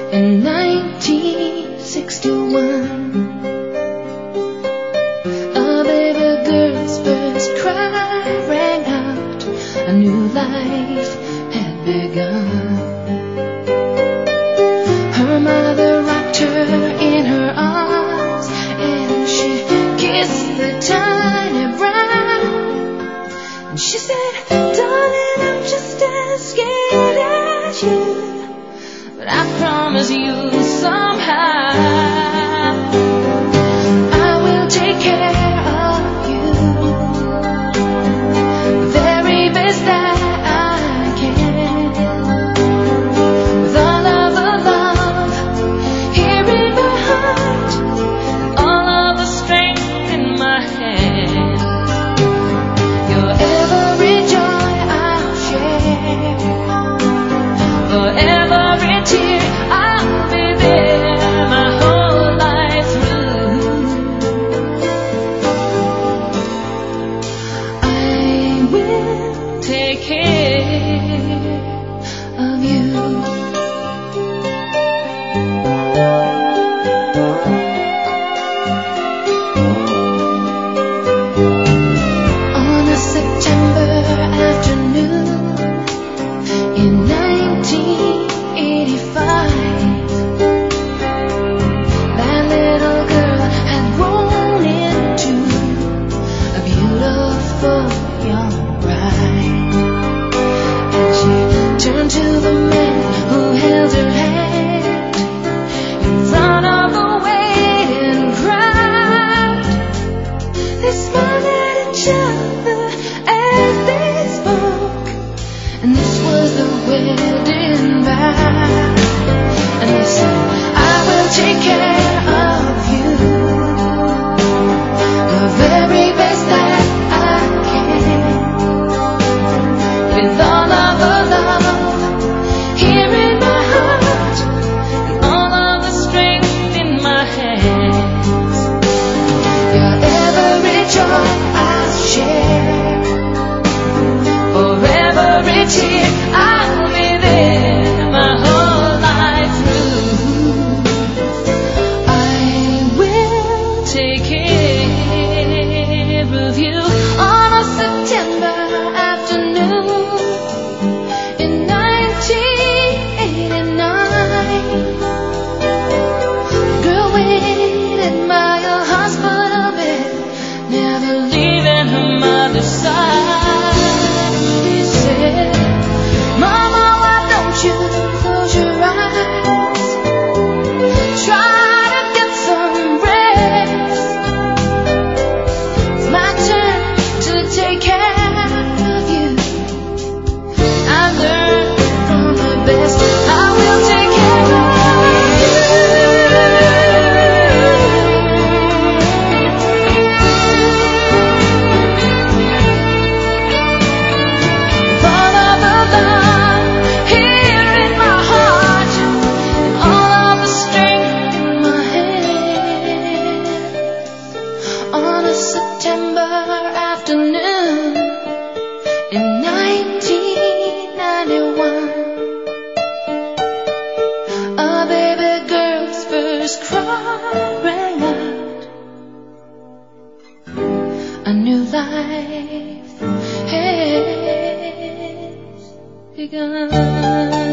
In 1961, a baby girl's first cry rang out. A new life had begun. Her mother rocked her in her arms, and she kissed the tiny brow. And she said, "Darling, I'm just as scared as you, but I promise you somehow I will take care of you, the very best that I can, with all of the love here in my heart, and all of the strength in my hand. Your every joy I'll share, for every tear I'll be there my whole life through. I will take care of you." On a September afternoon in 1985, that little girl had grown into a beautiful young bride. And she turned to the man who held her hand in front of the waiting crowd. They smiled at each other as they spoke, and this was the wedding vow. And they said, "I will take care of you, the very best that I can, with all of the love here in my heart, and all of the strength in my hands. Your every joy I'll share, for every tear I'll be there my whole life through. I will take care of you." On a September afternoon in 1989, the girl waited by a hospital bed, never leaving her mother's side. She said, "Mama, why don't you close your eyes? Try to get some rest. It's my turn to take care of you. I learned from the best. I will take care of you. All of the love here in my heart, and all of the strength in my hands. On a September afternoon in 1991, a baby girl's first cry rang out. A new life has begun.